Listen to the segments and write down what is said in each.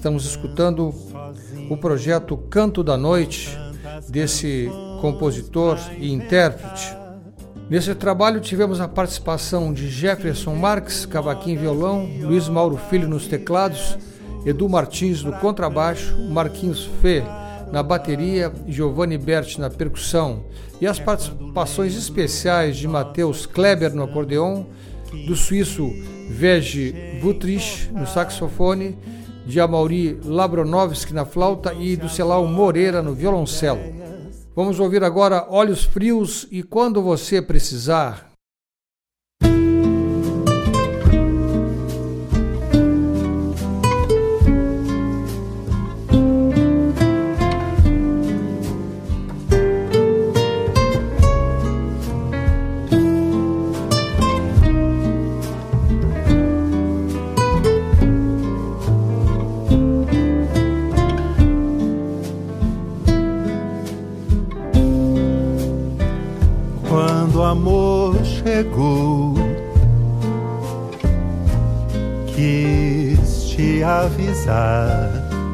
Estamos escutando o projeto Canto da Noite, desse compositor e intérprete. Nesse trabalho tivemos a participação de Jefferson Marques, cavaquinho e violão, Luiz Mauro Filho nos teclados, Edu Martins no contrabaixo, Marquinhos Fê na bateria, Giovanni Berti na percussão, e as participações especiais de Matheus Kleber no acordeon, do suíço Vege Vutrich no saxofone, de Amaury Labronovski na flauta e do Celal Moreira no violoncelo. Vamos ouvir agora Olhos Frios e Quando Você Precisar. O amor chegou, quis te avisar.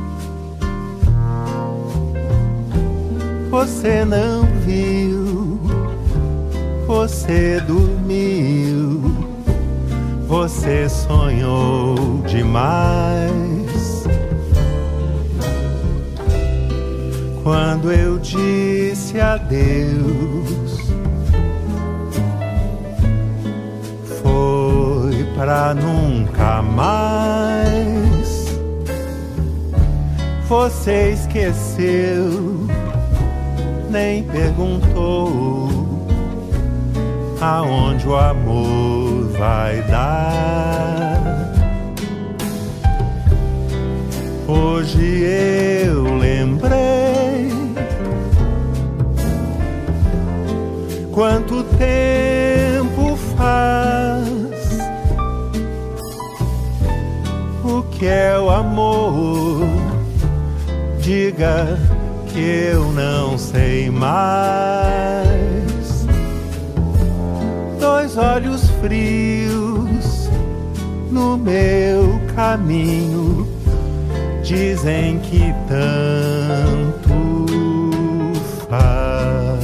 Você não viu, você dormiu, você sonhou demais. Quando eu disse adeus, pra nunca mais. Você esqueceu, nem perguntou aonde o amor vai dar. Hoje eu lembrei quanto tempo faz. O que é o amor? Diga que eu não sei mais. Dois olhos frios no meu caminho dizem que tanto faz.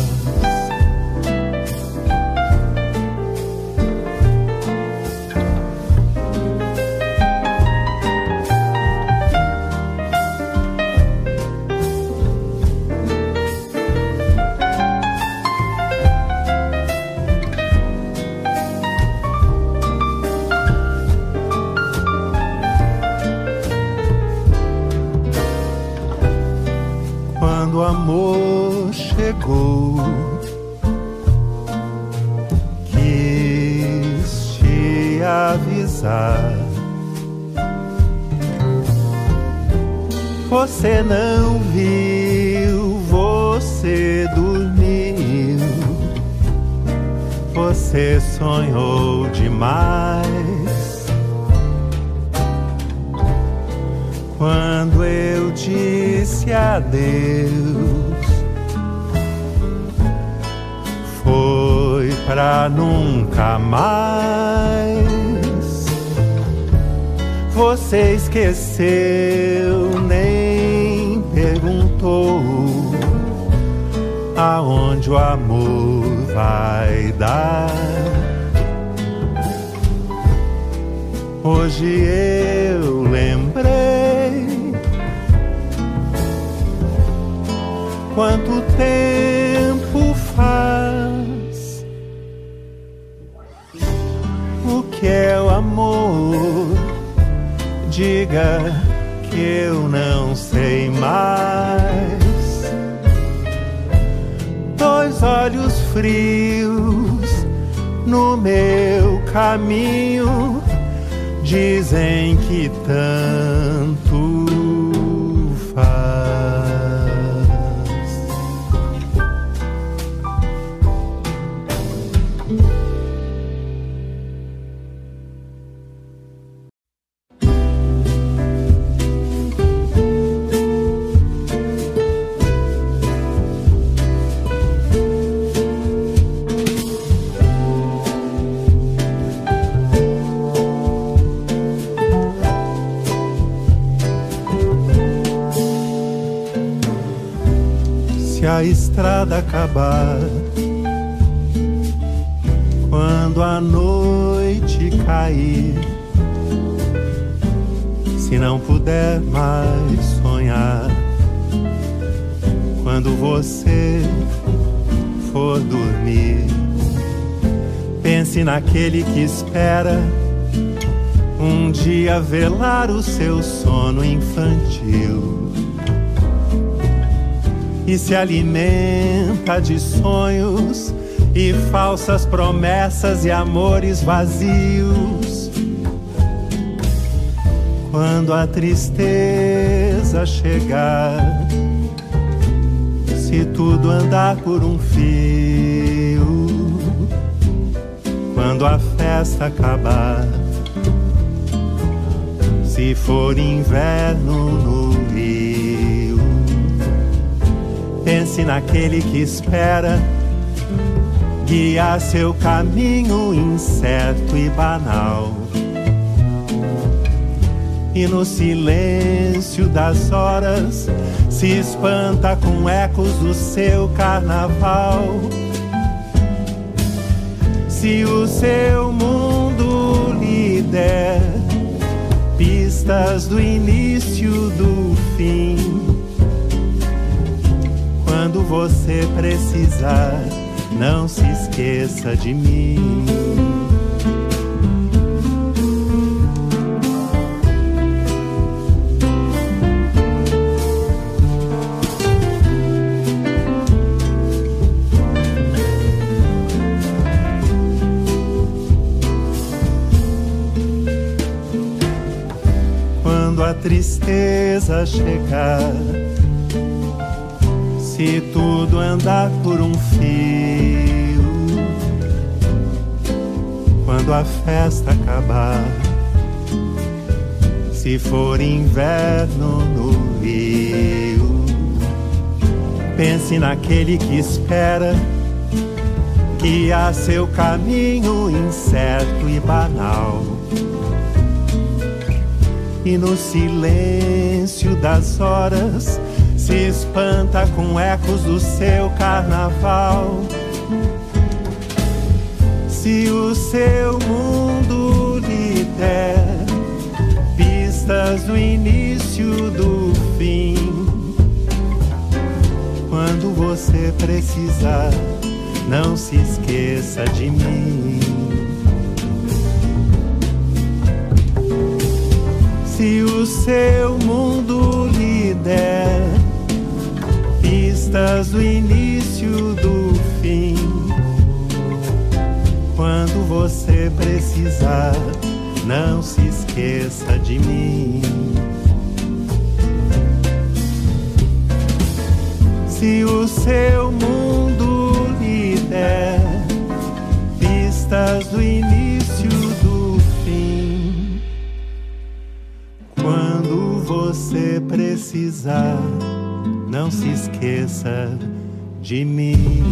O amor chegou, quis te avisar. Você não viu, você dormiu, você sonhou demais. Quando eu disse adeus, foi pra nunca mais. Você esqueceu, nem perguntou aonde o amor vai dar. Hoje eu lembrei quanto tempo faz. O que é o amor? Diga que eu não sei mais. Dois olhos frios no meu caminho dizem que tanto faz. estrada acabar, quando a noite cair, se não puder mais sonhar, quando você for dormir, pense naquele que espera um dia velar o seu sono infantil e se alimenta de sonhos e falsas promessas e amores vazios. Quando a tristeza chegar, se tudo andar por um fio, quando a festa acabar, se for inverno no rio, pense naquele que espera guiar seu caminho incerto e banal, e no silêncio das horas se espanta com ecos do seu carnaval. Se o seu mundo lhe der pistas do início do fim, quando você precisar, não se esqueça de mim. Quando a tristeza chegar, se tudo andar por um fio, quando a festa acabar, se for inverno no rio, pense naquele que espera guiar seu caminho incerto e banal, e no silêncio das horas se espanta com ecos do seu carnaval. Se o seu mundo lhe der pistas do início do fim, quando você precisar, não se esqueça de mim. Se o seu mundo lhe der pistas do início do fim, quando você precisar, não se esqueça de mim. Se o seu mundo lhe der pistas do início do fim, quando você precisar, não se esqueça de mim.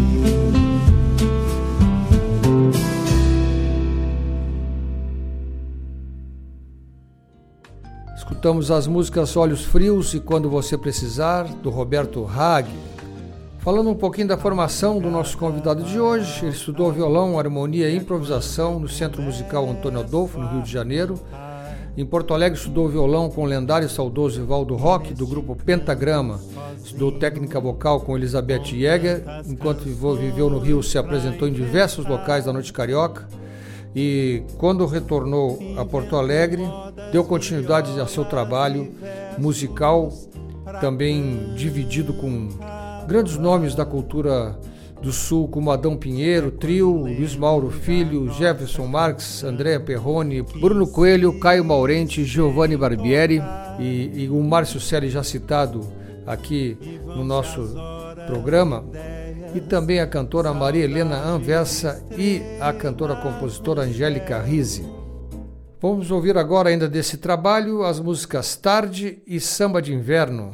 Escutamos as músicas Olhos Frios e Quando Você Precisar, do Roberto Hag. Falando um pouquinho da formação do nosso convidado de hoje, ele estudou violão, harmonia e improvisação no Centro Musical Antônio Adolfo, no Rio de Janeiro. Em Porto Alegre estudou violão com o lendário e saudoso Evaldo Roque, do grupo Pentagrama. Estudou técnica vocal com Elizabeth Jäger. Enquanto viveu no Rio, se apresentou em diversos locais da noite carioca. E quando retornou a Porto Alegre, deu continuidade ao seu trabalho musical, também dividido com grandes nomes da cultura do Sul, como Adão Pinheiro, Trio, Luiz Mauro Filho, Jefferson Marques, Andréa Perrone, Bruno Coelho, Caio Maurenti, Giovanni Barbieri e o Márcio Selli, já citado aqui no nosso programa, e também a cantora Maria Helena Anversa e a cantora-compositora Angélica Rizzi. Vamos ouvir agora, ainda desse trabalho, as músicas Tarde e Samba de Inverno.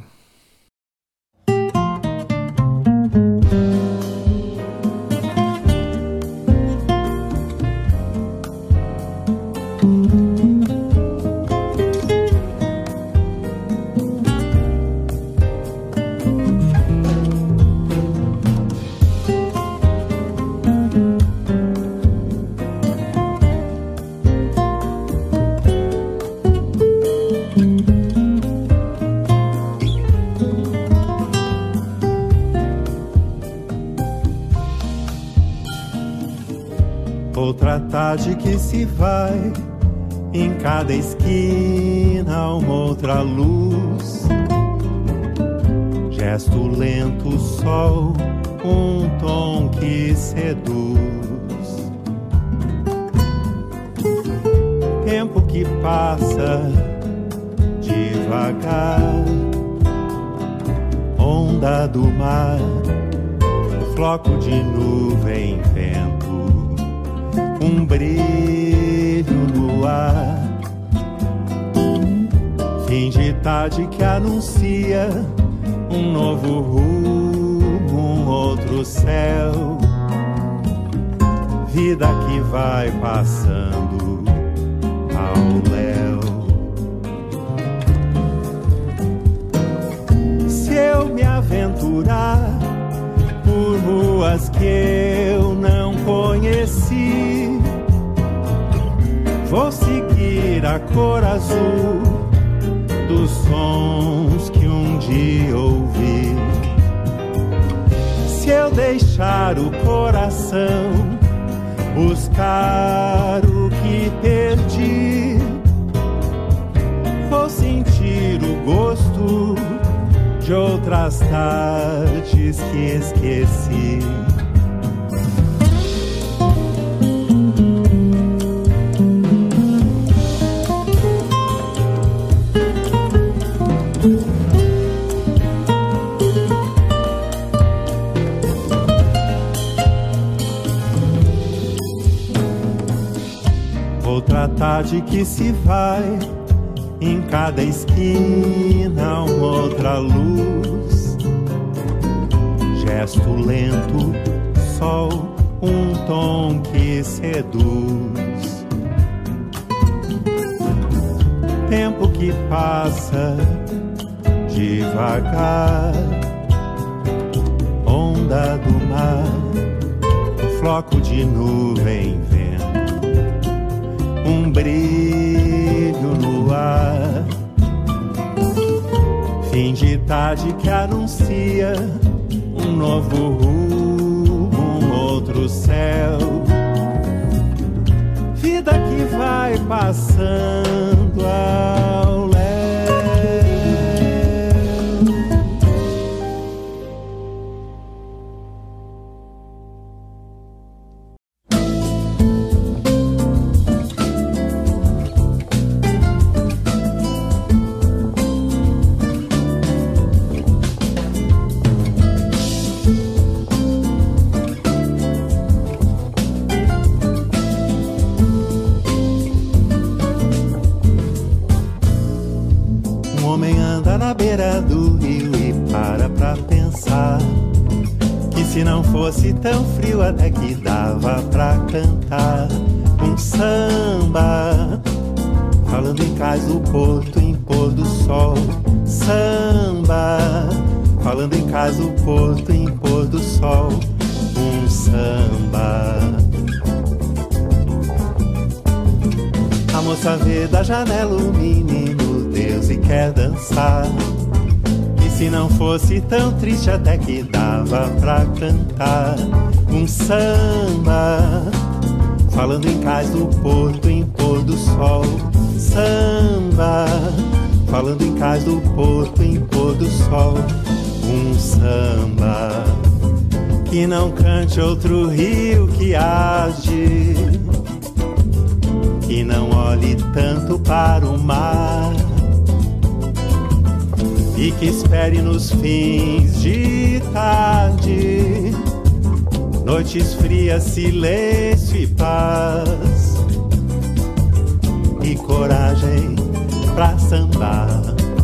Outra tarde que se vai, em cada esquina uma outra luz. Gesto lento, sol, um tom que seduz. Tempo que passa devagar, onda do mar, floco de nuvem, vento, um brilho no ar. Fim de tarde que anuncia um novo rumo, um outro céu. Vida que vai passando ao léu. Se eu me aventurar por ruas que eu não conheci, vou seguir a cor azul dos sons que um dia ouvi. Se eu deixar o coração buscar o que perdi, vou sentir o gosto de outras tardes que esqueci. Outra tarde que se vai, em cada esquina uma outra luz. Gesto lento, sol, um tom que seduz. Tempo que passa devagar, onda do mar, floco de nuvem, vento, um brilho no ar. Fim de tarde que anuncia um novo rumo, um outro céu. Vida que vai passando ao léu. Do rio e para pra pensar que se não fosse tão frio até que dava pra cantar um samba, falando em cais do porto, em pôr do sol. Samba, falando em cais do porto, em pôr do sol. Um samba. A moça vê da janela o menino Deus e quer dançar. Se não fosse tão triste até que dava pra cantar um samba, falando em cais do porto, em pôr do sol. Samba, falando em cais do porto, em pôr do sol. Um samba que não cante outro rio que age, que não olhe tanto para o mar, e que espere nos fins de tarde, noites frias, silêncio e paz, e coragem pra sambar.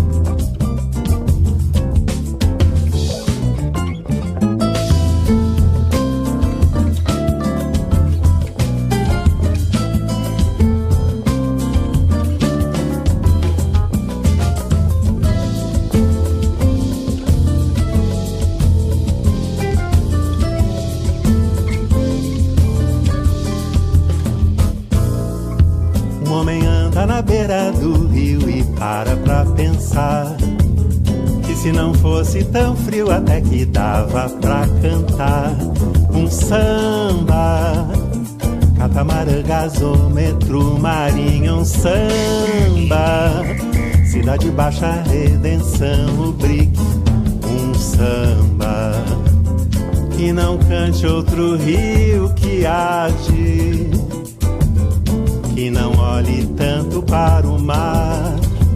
Na beira do rio e para pra pensar que se não fosse tão frio até que dava pra cantar um samba. catamarã, gasômetro, marinha, um samba. Cidade Baixa, Redenção, o Brick, um samba. Que não cante outro rio que arde, que não olhe tanto para o mar,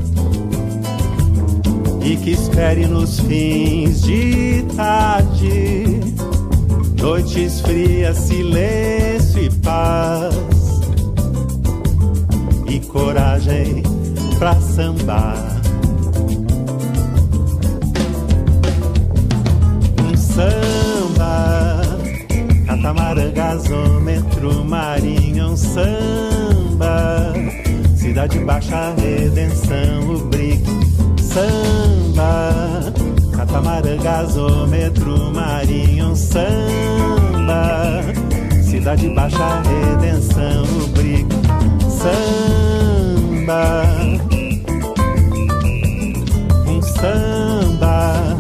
e que espere nos fins de tarde, noites frias, silêncio e paz, e coragem pra sambar. Um samba, catamarã, gasômetro, marinha, um samba. Cidade Baixa, Redenção, o Brick, samba. Catamarã, gasômetro, marinha, um samba. Cidade Baixa, Redenção, o Brick, samba. Um samba.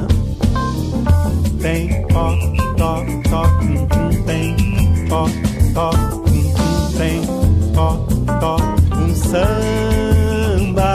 Tem ó, tó, tó, tem ó, tó, tem ó, tó, um samba.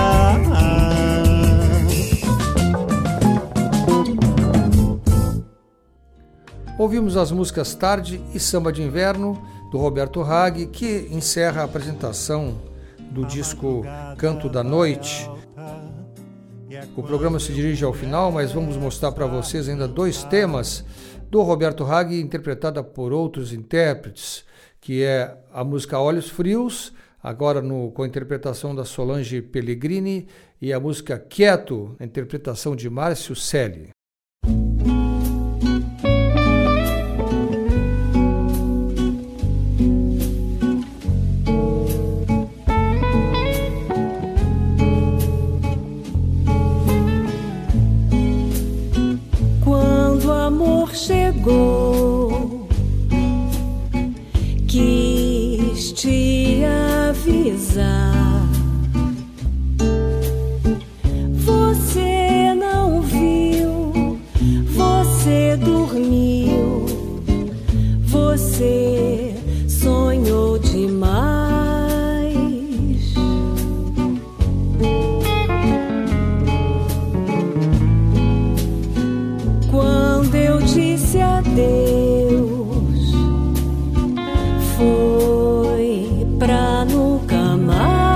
Ouvimos as músicas Tarde e Samba de Inverno, do Roberto Hag, que encerra a apresentação do disco Canto da Noite. O programa se dirige ao final, mas vamos mostrar para vocês ainda 2 temas do Roberto Hag, interpretada por outros intérpretes, que é a música Olhos Frios, agora com a interpretação da Solange Pellegrini, e a música Quieto, a interpretação de Márcio Celli. Chegou, quis te avisar. Você não viu, você dormiu, você sonhou demais. Quando eu disse adeus, foi pra nunca mais.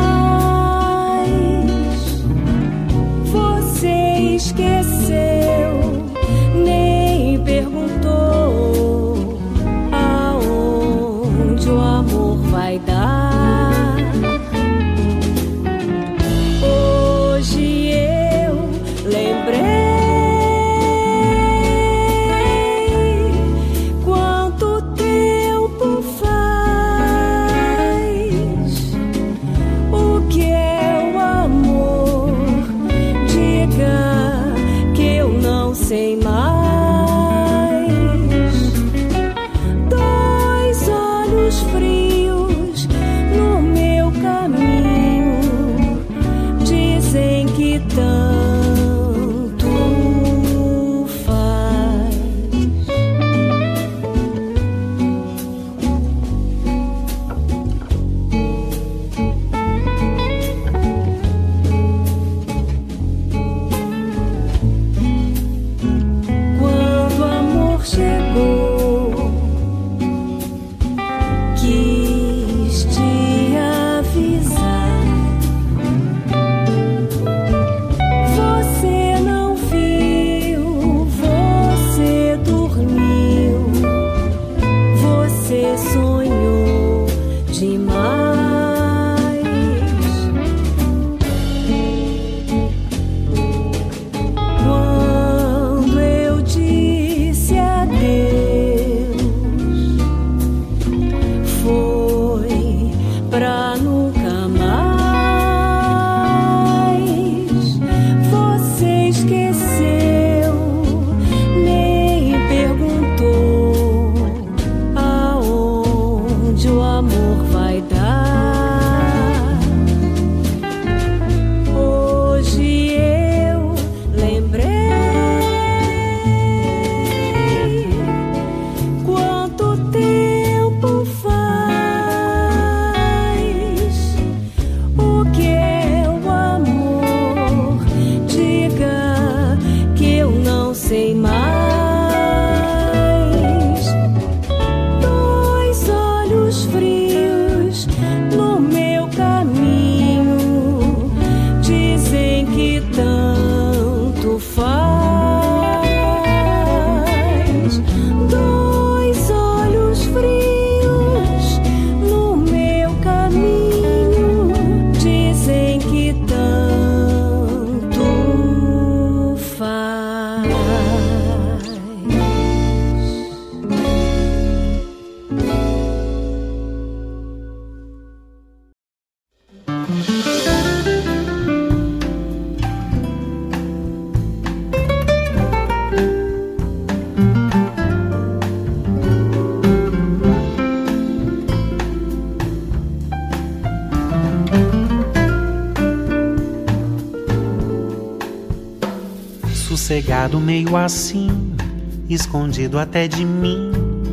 sossegado meio assim, escondido até de mim,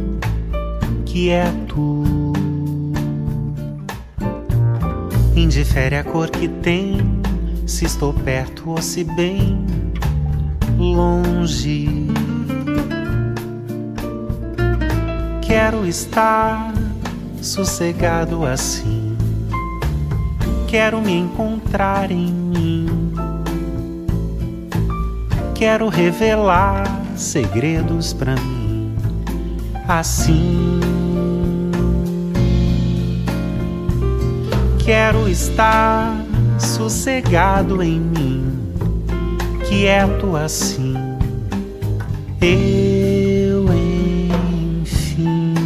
quieto. Indifere a cor que tem, se estou perto ou se bem longe. Quero estar sossegado assim, quero me encontrar em mim, quero revelar segredos pra mim, assim. Quero estar sossegado em mim, quieto assim, eu enfim.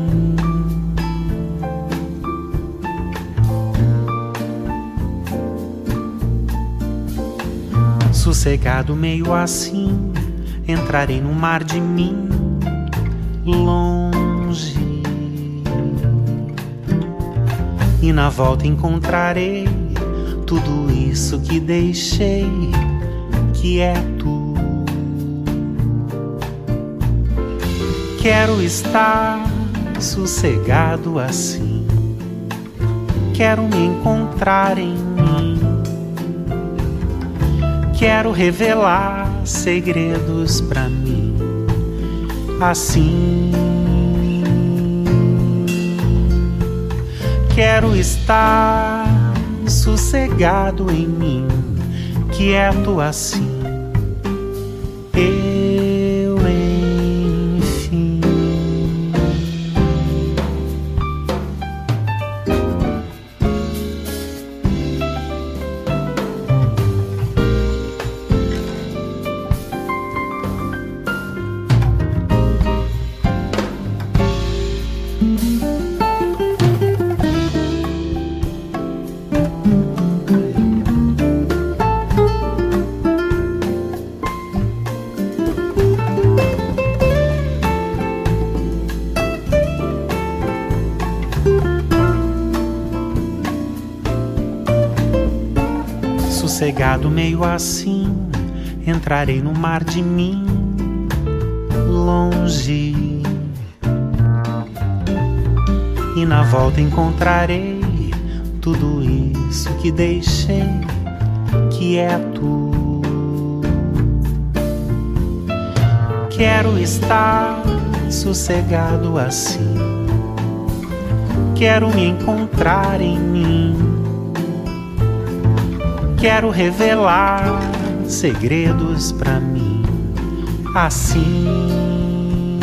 Sossegado meio assim, entrarei no mar de mim, longe. E na volta encontrarei tudo isso que deixei quieto. Quero estar sossegado assim, quero me encontrar em mim, quero revelar segredos pra mim, assim. Quero estar sossegado em mim, quieto assim, eu enfim. Sossegado meio assim, entrarei no mar de mim, longe. E na volta encontrarei tudo isso que deixei quieto. Quero estar sossegado assim, quero me encontrar em mim, quero revelar segredos pra mim, assim.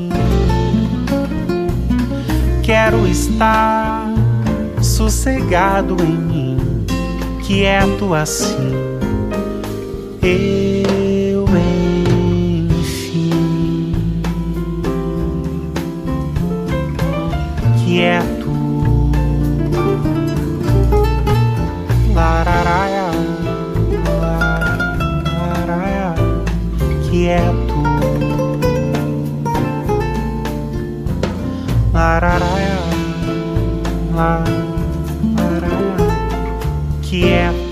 Quero estar sossegado em mim, quieto assim, eu enfim. Quieto. Lararaia, lararaia, quieto. Lararaia, lararaia, quieto.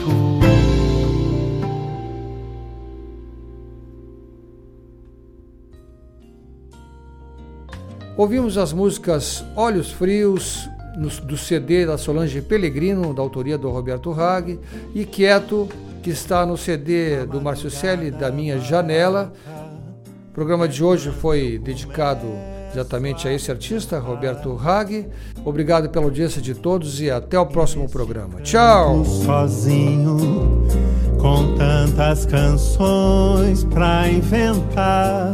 Ouvimos as músicas Olhos Frios, do CD da Solange Pellegrino, da autoria do Roberto Hag, e Quieto, que está no CD do Márcio Celli, Da Minha Janela. O programa de hoje foi dedicado exatamente a esse artista, Roberto Hag. Obrigado pela audiência de todos e até o próximo programa. Tchau! Sozinho, com tantas canções pra inventar,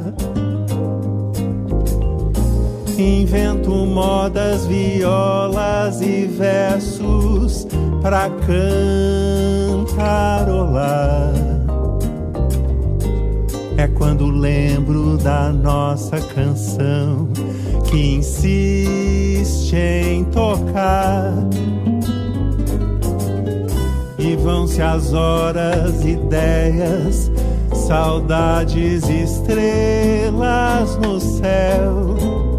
invento modas, violas e versos pra cantarolar. É quando lembro da nossa canção que insiste em tocar, e vão-se as horas, ideias, saudades, estrelas no céu.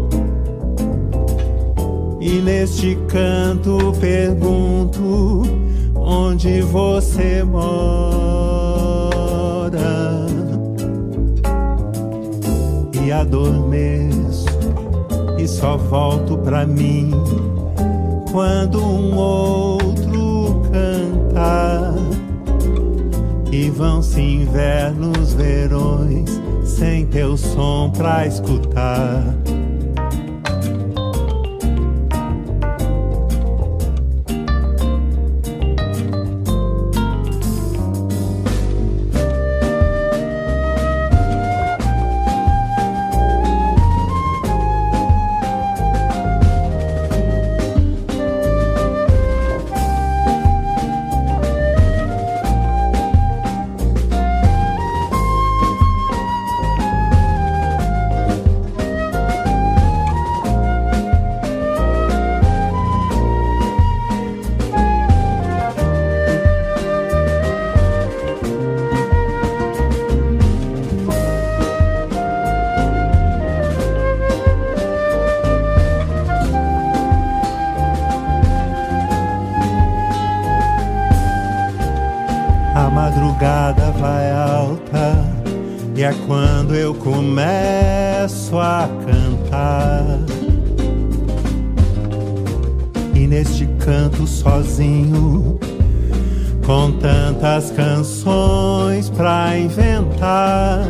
E neste canto pergunto onde você mora. e adormeço e só volto pra mim quando um outro cantar. E vão-se invernos, verões, sem teu som pra escutar. A madrugada vai alta e é quando eu começo a cantar. E neste canto sozinho, com tantas canções pra inventar,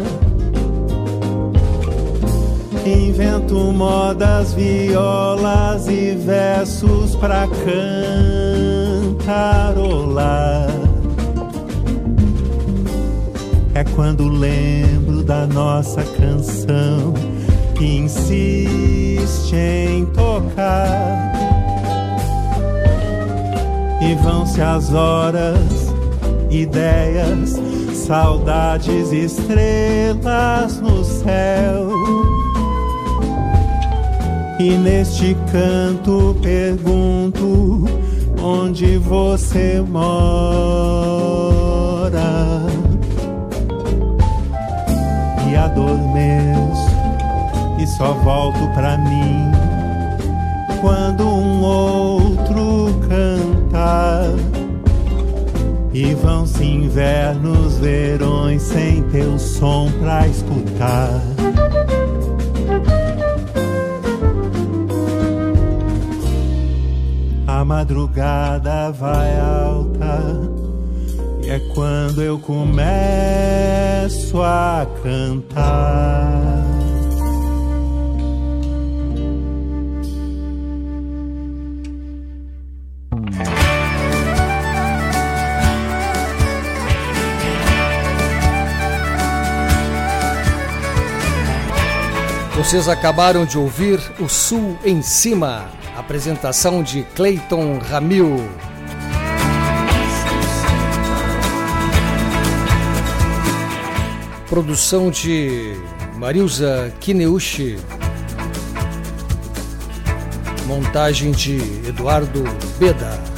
invento modas, violas e versos pra cantarolar. É quando lembro da nossa canção que insiste em tocar. E vão-se as horas, ideias, saudades, estrelas no céu. E neste canto pergunto onde você mora. E adormeço e só volto pra mim quando um outro cantar. E vão-se invernos, verões, sem teu som pra escutar. A madrugada vai alta e é quando eu começo a cantar. Vocês acabaram de ouvir O Sul em Cima, apresentação de Cleiton Ramil. Produção de Marilza Kineuchi. Montagem de Eduardo Beda.